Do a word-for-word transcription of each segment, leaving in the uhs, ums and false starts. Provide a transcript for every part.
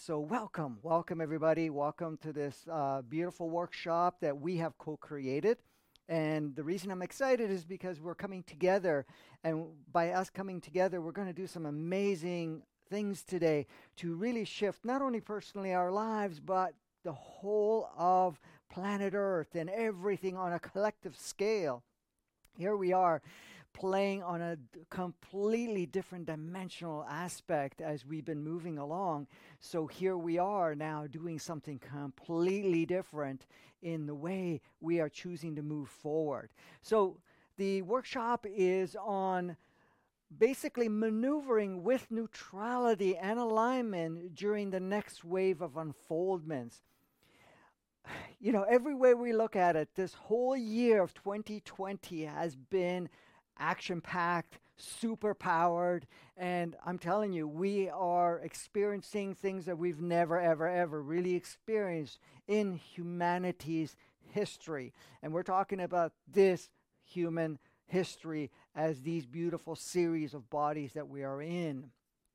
So, welcome, welcome everybody. Welcome to this uh, beautiful workshop that we have co created. And the reason I'm excited is because we're coming together. And by us coming together, we're going to do some amazing things today to really shift not only personally our lives, but the whole of planet Earth and everything on a collective scale. Here we are playing on a d- completely different dimensional aspect as we've been moving along. So here we are now doing something completely different in the way we are choosing to move forward. So the workshop is on basically maneuvering with neutrality and alignment during the next wave of unfoldments. You know, every way we look at it, this whole year of twenty twenty has been action packed, super powered, and I'm telling you, we are experiencing things that we've never, ever, ever really experienced in humanity's history. And we're talking about this human history as these beautiful series of bodies that we are in.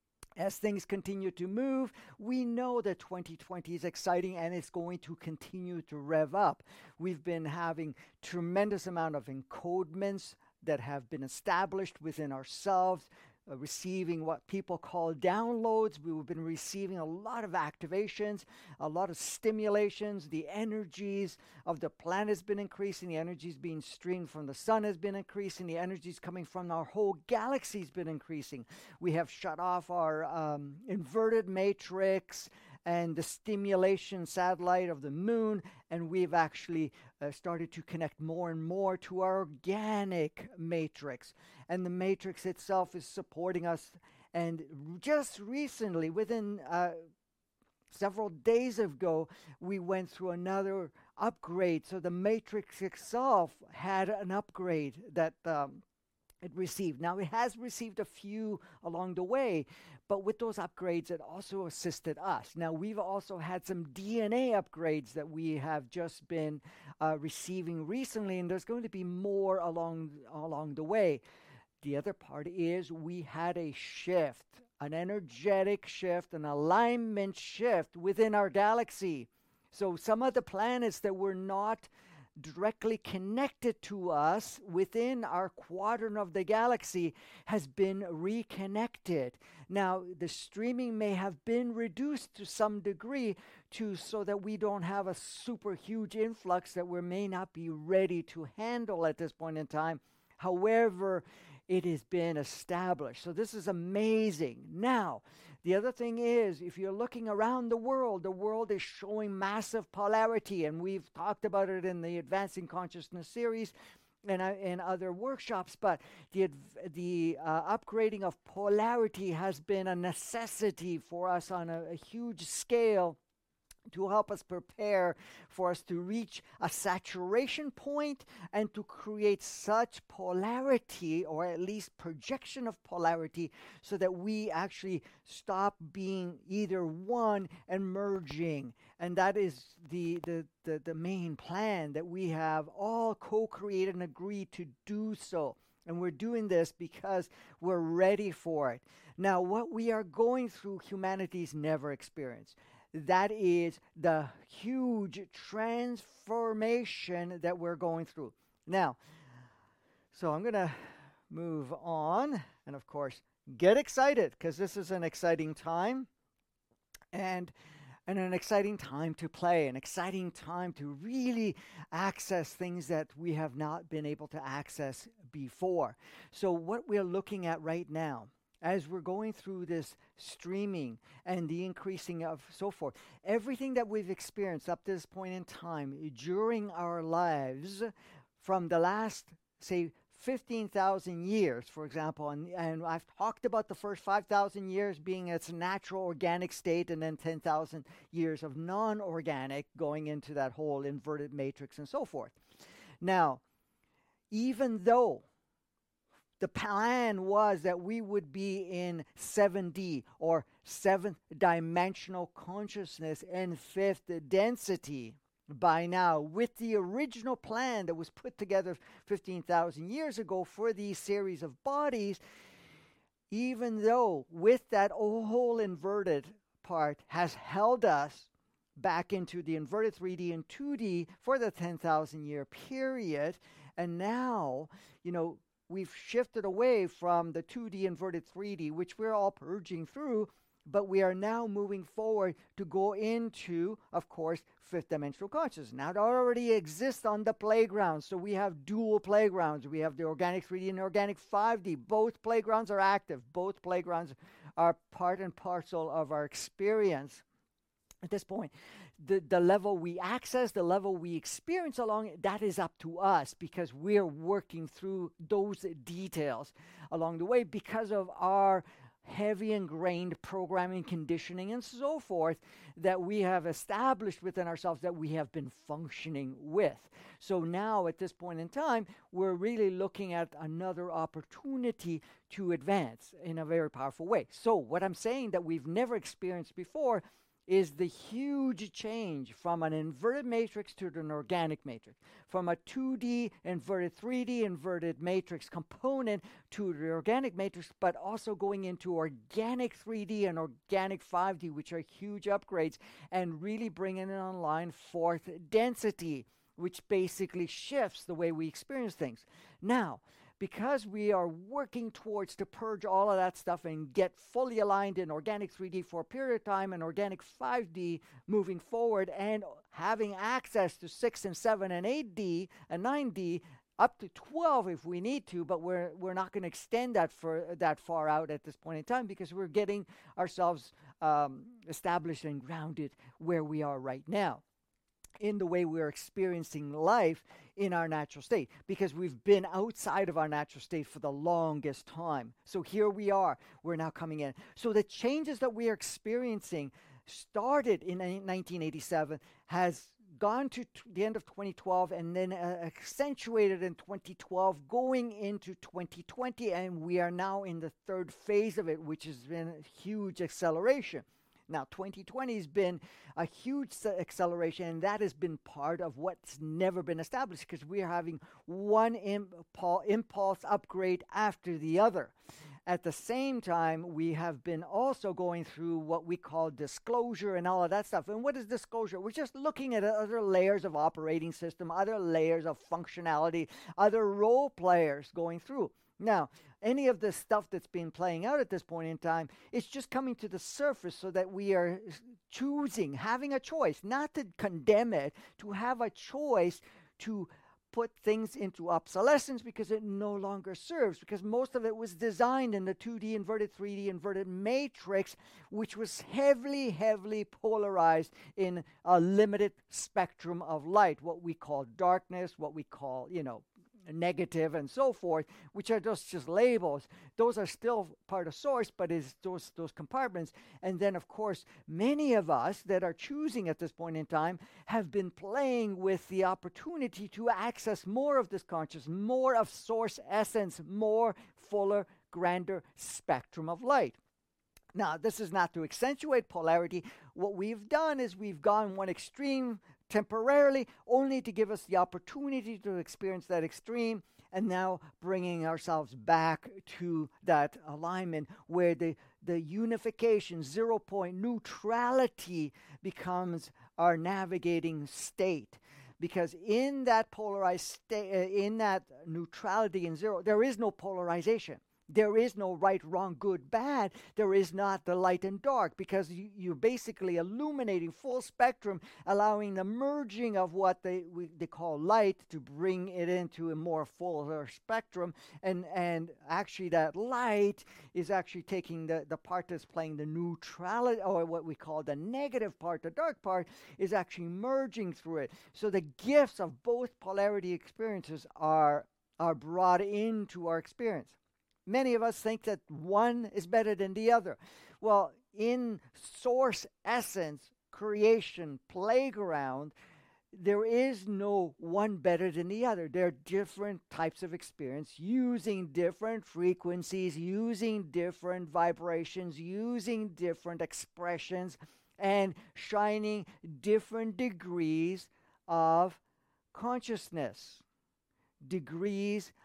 As things continue to move, we know that twenty twenty is exciting and it's going to continue to rev up. We've been having tremendous amount of encodements that have been established within ourselves, uh, receiving what people call downloads. We've been receiving a lot of activations, a lot of stimulations. The energies of the planet has been increasing. The energies being streamed from the sun has been increasing. The energies coming from our whole galaxy has been increasing. We have shut off our um, inverted matrix and the stimulation satellite of the moon, and we've actually uh, started to connect more and more to our organic matrix. And the matrix itself is supporting us. And r- just recently, within uh, several days ago, we went through another upgrade. So the matrix itself had an upgrade that um, it received. Now, it has received a few along the way, but with those upgrades, it also assisted us. Now, we've also had some D N A upgrades that we have just been uh, receiving recently, and there's going to be more along along the way. The other part is we had a shift, an energetic shift, an alignment shift within our galaxy. So some of the planets that were not directly connected to us within our quadrant of the galaxy has been reconnected. Now, the streaming may have been reduced to some degree to so that we don't have a super huge influx that we may not be ready to handle at this point in time. However, it has been established. So this is amazing. Now, the other thing is, if you're looking around the world, the world is showing massive polarity, and we've talked about it in the Advancing Consciousness series and uh, in other workshops, but the, adv- the uh, upgrading of polarity has been a necessity for us on a, a huge scale to help us prepare for us to reach a saturation point and to create such polarity, or at least projection of polarity, so that we actually stop being either one and merging. And that is the, the, the, the main plan that we have all co-created and agreed to do so. And we're doing this because we're ready for it. Now, what we are going through, humanity's never experienced. That is the huge transformation that we're going through. Now, so I'm going to move on. And of course, get excited, because this is an exciting time. And and an exciting time to play, an exciting time to really access things that we have not been able to access before. So what we're looking at right now, as we're going through this streaming and the increasing of so forth, everything that we've experienced up to this point in time during our lives from the last, say, fifteen thousand years, for example, and, and I've talked about the first five thousand years being its natural organic state, and then ten thousand years of non-organic going into that whole inverted matrix and so forth. Now, even though the plan was that we would be in seven D, or seventh dimensional consciousness and fifth density by now, with the original plan that was put together fifteen thousand years ago for these series of bodies, even though with that whole inverted part has held us back into the inverted three D and two D for the ten thousand year period. And now, you know, we've shifted away from the two D inverted three D, which we're all purging through, but we are now moving forward to go into, of course, fifth dimensional consciousness. Now it already exists on the playground. So we have dual playgrounds. We have the organic three D and organic five D. Both playgrounds are active. Both playgrounds are part and parcel of our experience. At this point, the, the level we access, the level we experience along it, that is up to us, because we're working through those details along the way because of our heavy ingrained programming, conditioning, and so forth that we have established within ourselves that we have been functioning with. So now at this point in time, we're really looking at another opportunity to advance in a very powerful way. So what I'm saying that we've never experienced before is the huge change from an inverted matrix to an organic matrix, from a two D inverted three D inverted matrix component to the organic matrix, but also going into organic three D and organic five D, which are huge upgrades, and really bringing it online fourth density, which basically shifts the way we experience things. Now, because we are working towards to purge all of that stuff and get fully aligned in organic three D for a period of time and organic five D moving forward, and having access to six and seven and eight D and nine D up to twelve if we need to, but we're we're not going to extend that for that far out at this point in time, because we're getting ourselves um, established and grounded where we are right now in the way we're experiencing life in our natural state, because we've been outside of our natural state for the longest time. So here we are, we're now coming in. So the changes that we are experiencing started in nineteen eighty-seven, has gone to t- the end of twenty twelve, and then uh, accentuated in twenty twelve, going into twenty twenty, and we are now in the third phase of it, which has been a huge acceleration. Now, twenty twenty has been a huge acceleration, and that has been part of what's never been established, because we are having one impul- impulse upgrade after the other. At the same time, we have been also going through what we call disclosure and all of that stuff. And what is disclosure? We're just looking at other layers of operating system, other layers of functionality, other role players going through. Now, any of the stuff that's been playing out at this point in time, it's just coming to the surface so that we are choosing, having a choice, not to condemn it, to have a choice to put things into obsolescence because it no longer serves, because most of it was designed in the two D inverted three D inverted matrix, which was heavily, heavily polarized in a limited spectrum of light, what we call darkness, what we call, you know, negative and so forth, which are just just labels. Those are still part of source, but is those those compartments. And then of course many of us that are choosing at this point in time have been playing with the opportunity to access more of this conscious, more of source essence, more fuller, grander spectrum of light. Now, this is not to accentuate polarity. What we've done is we've gone one extreme temporarily, only to give us the opportunity to experience that extreme, and now bringing ourselves back to that alignment where the, the unification, zero point neutrality becomes our navigating state. Because in that polarized state, uh, in that neutrality in zero, there is no polarization. There is no right, wrong, good, bad. There is not the light and dark, because you, you're basically illuminating full spectrum, allowing the merging of what they we, they call light to bring it into a more fuller spectrum. And and actually that light is actually taking the, the part that's playing the neutrality, or what we call the negative part, the dark part, is actually merging through it. So the gifts of both polarity experiences are are brought into our experience. Many of us think that one is better than the other. Well, in source essence, creation, playground, there is no one better than the other. There are different types of experience using different frequencies, using different vibrations, using different expressions, and shining different degrees of consciousness, degrees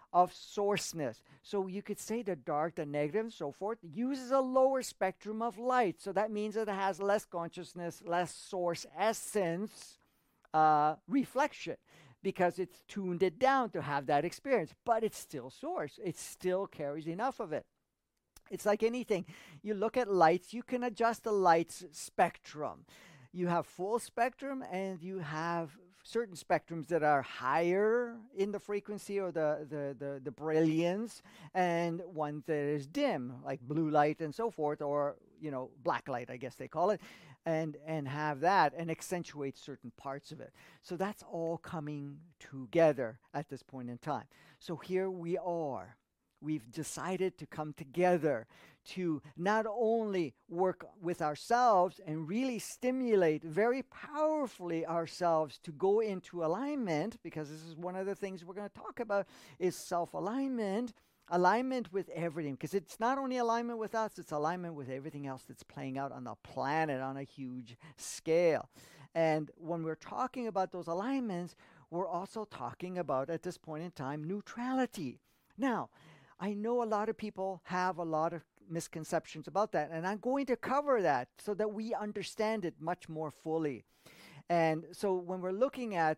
of sourceness. So you could say the dark, the negative, and so forth, uses a lower spectrum of light. So that means that it has less consciousness, less source essence uh, reflection, because it's tuned it down to have that experience. But it's still source. It still carries enough of it. It's like anything. You look at lights, you can adjust the light's spectrum. You have full spectrum and you have certain spectrums that are higher in the frequency or the, the, the, the brilliance, and one that is dim, like blue light and so forth, or, you know, black light, I guess they call it, and, and have that and accentuate certain parts of it. So that's all coming together at this point in time. So here we are. We've decided to come together to not only work with ourselves and really stimulate very powerfully ourselves to go into alignment, because this is one of the things we're going to talk about, is self-alignment, alignment with everything, because it's not only alignment with us, it's alignment with everything else that's playing out on the planet on a huge scale. And when we're talking about those alignments, we're also talking about, at this point in time, neutrality. Now, I know a lot of people have a lot of misconceptions about that, and I'm going to cover that so that we understand it much more fully. And so when we're looking at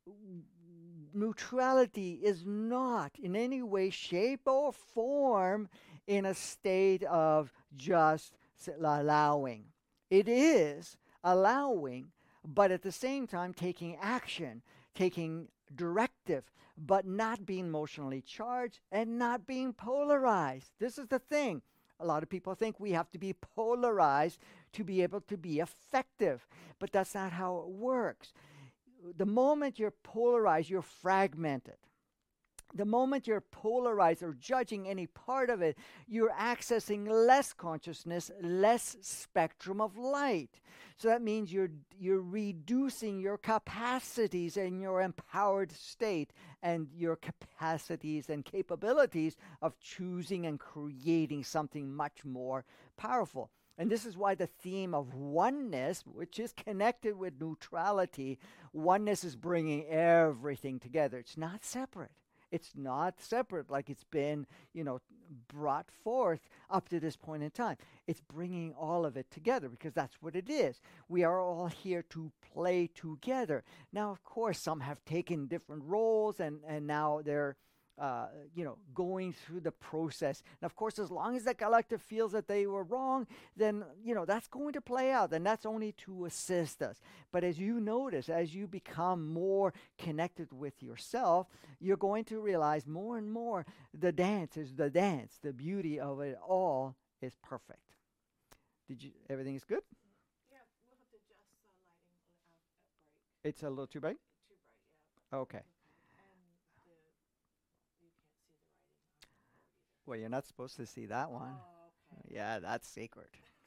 neutrality, is not in any way, shape, or form in a state of just allowing. It is allowing, but at the same time taking action, taking directive, but not being emotionally charged and not being polarized. This is the thing. A lot of people think we have to be polarized to be able to be effective, but that's not how it works. The moment you're polarized, you're fragmented. The moment you're polarized or judging any part of it, you're accessing less consciousness, less spectrum of light. So that means you're you're reducing your capacities and your empowered state and your capacities and capabilities of choosing and creating something much more powerful. And this is why the theme of oneness, which is connected with neutrality, oneness is bringing everything together. It's not separate. It's not separate like it's been, you know, brought forth up to this point in time. It's bringing all of it together because that's what it is. We are all here to play together. Now, of course, some have taken different roles and, and now they're, uh, you know, going through the process. And of course, as long as the collective feels that they were wrong, then, you know, that's going to play out, and that's only to assist us. But as you notice, as you become more connected with yourself, you're going to realize more and more the dance is the dance. The beauty of it all is perfect. Did you, everything is good? Yeah, we'll have to adjust the lighting out at break. It's a little too bright? Too bright, yeah. Okay. Well, you're not supposed to see that one. Oh, okay. Yeah, that's sacred.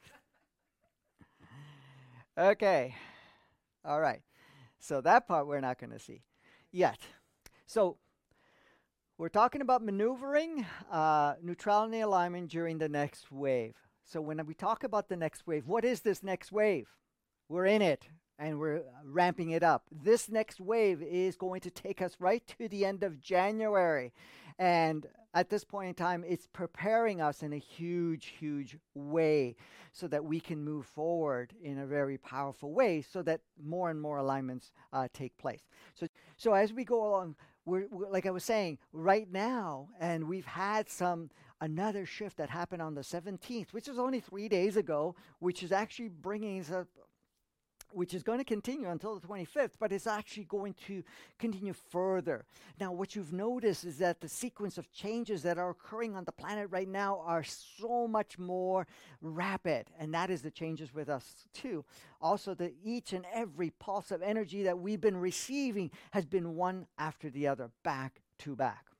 Okay. All right. So that part we're not going to see yet. So we're talking about maneuvering uh, neutrality alignment during the next wave. So when we talk about the next wave, what is this next wave? We're in it and we're ramping it up. This next wave is going to take us right to the end of January. And at this point in time, it's preparing us in a huge, huge way so that we can move forward in a very powerful way so that more and more alignments uh, take place. So, so as we go along, we're, we're, like I was saying, right now, and we've had some another shift that happened on the seventeenth, which is only three days ago, which is actually bringing us up, which is going to continue until the twenty-fifth, but it's actually going to continue further. Now, what you've noticed is that the sequence of changes that are occurring on the planet right now are so much more rapid, and that is the changes with us too. Also, that each and every pulse of energy that we've been receiving has been one after the other, back to back.